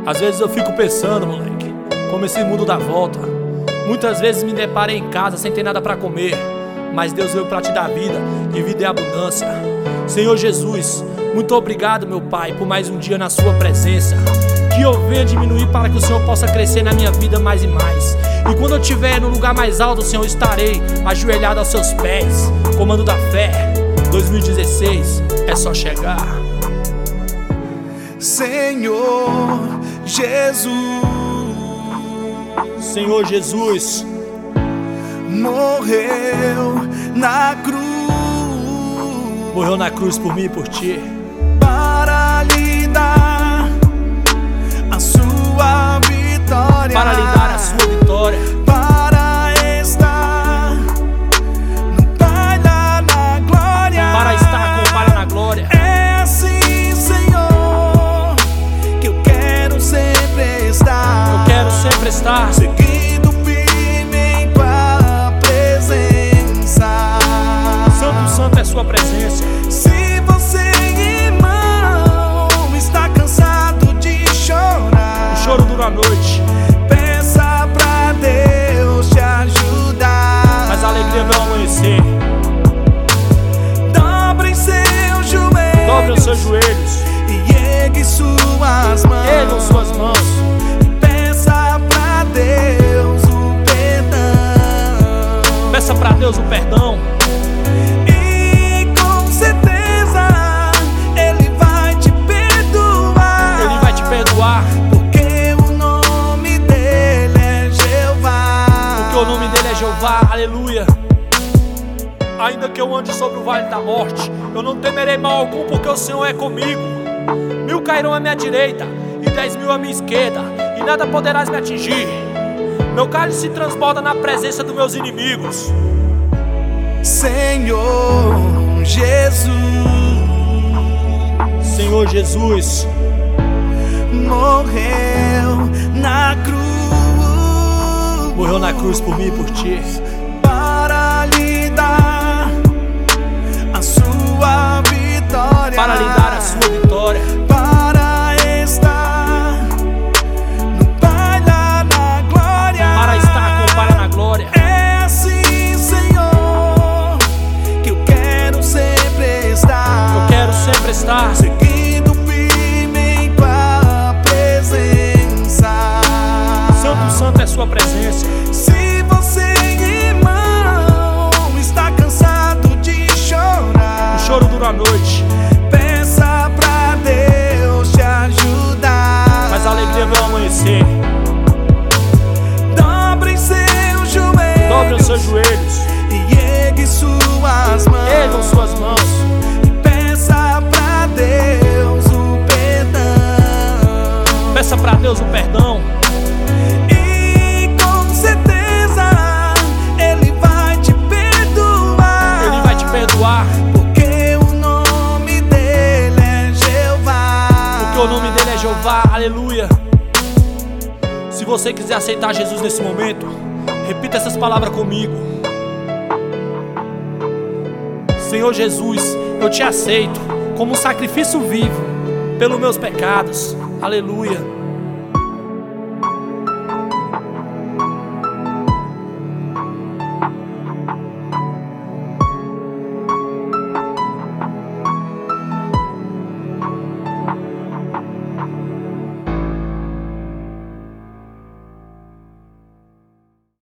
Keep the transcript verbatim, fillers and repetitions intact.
Às vezes eu fico pensando, moleque, como esse mundo dá volta. Muitas vezes me deparei em casa sem ter nada pra comer, mas Deus veio pra te dar vida, e vida é abundância. Senhor Jesus, muito obrigado, meu Pai, por mais um dia na sua presença. Que eu venha diminuir para que o Senhor possa crescer na minha vida mais e mais. E quando eu estiver no lugar mais alto, Senhor, estarei ajoelhado aos seus pés. Comando da Fé, dois mil e dezesseis, é só chegar. Senhor Jesus, Senhor Jesus, morreu na cruz, morreu na cruz por mim e por ti, para lhe dar a sua vitória, para lhe dar a sua vitória, para estar no Pai lá na glória, para estar com o Pai lá na glória. É assim, Senhor, que eu quero sempre estar, eu quero sempre estar seguindo firme em tua presença. Santo, santo é sua presença. Se você, irmão, está cansado de chorar, O choro dura a noite, peça pra Deus te ajudar, mas a alegria vai amanhecer. dobre seus joelhos, Dobre os seus joelhos e ergue suas mãos, ergam suas mãos, e peça pra Deus o perdão. peça pra Deus o perdão. E com certeza Ele vai te perdoar, Ele vai te perdoar, porque o nome dele é Jeová, porque o nome dele é Jeová. Aleluia. Ainda que eu ande sobre o vale da morte, eu não temerei mal algum, porque o Senhor é comigo. Mil cairão à minha direita e dez mil à minha esquerda, e nada poderás me atingir. Meu cálice se transborda na presença dos meus inimigos. Senhor Jesus, Senhor Jesus, morreu na cruz, morreu na cruz por mim e por ti, para lhe dar a sua vitória, para lhe dar a sua vitória, para estar no Pai lá na glória, para estar com o Pai lá na glória. É assim, Senhor, que eu quero sempre estar, Eu quero sempre estar seguindo firme em tua presença. Santo, santo é sua presença. Se você, irmão, está cansado de chorar, O choro dura a noite, peça pra Deus te ajudar, mas a alegria vai amanhecer. dobre seus joelhos, Dobre os seus joelhos, e ergue suas mãos, ergam suas mãos, e peça pra Deus o perdão. peça pra Deus o perdão. E com certeza Ele vai te perdoar, Ele vai te perdoar, porque o nome dele é Jeová, porque o nome dele é Jeová. Aleluia. Se você quiser aceitar Jesus nesse momento, repita essas palavras comigo. Senhor Jesus, eu te aceito como um sacrifício vivo pelos meus pecados. Aleluia.